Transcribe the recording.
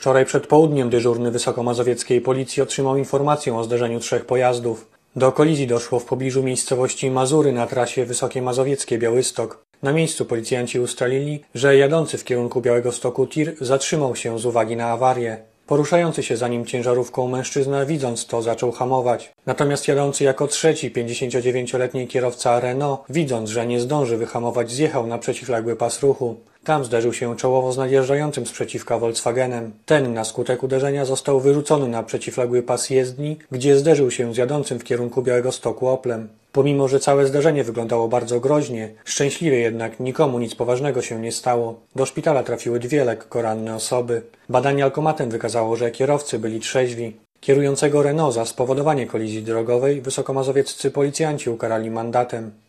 Wczoraj przed południem dyżurny wysokomazowieckiej policji otrzymał informację o zdarzeniu 3 pojazdów. Do kolizji doszło w pobliżu miejscowości Mazury na trasie Wysokie Mazowieckie-Białystok. Na miejscu policjanci ustalili, że jadący w kierunku Białegostoku tir zatrzymał się z uwagi na awarię. Poruszający się za nim ciężarówką mężczyzna, widząc to, zaczął hamować. Natomiast jadący jako trzeci 59-letni kierowca Renault, widząc, że nie zdąży wyhamować, zjechał na przeciwległy pas ruchu. Tam zderzył się czołowo z nadjeżdżającym sprzeciwka Volkswagenem. Ten na skutek uderzenia został wyrzucony na przeciwległy pas jezdni, gdzie zderzył się z jadącym w kierunku Białegostoku Oplem. Pomimo że całe zdarzenie wyglądało bardzo groźnie, szczęśliwie jednak nikomu nic poważnego się nie stało. Do szpitala trafiły 2 lekko ranne osoby. Badanie alkomatem wykazało, że kierowcy byli trzeźwi. Kierującego Renault za spowodowanie kolizji drogowej wysokomazowieccy policjanci ukarali mandatem.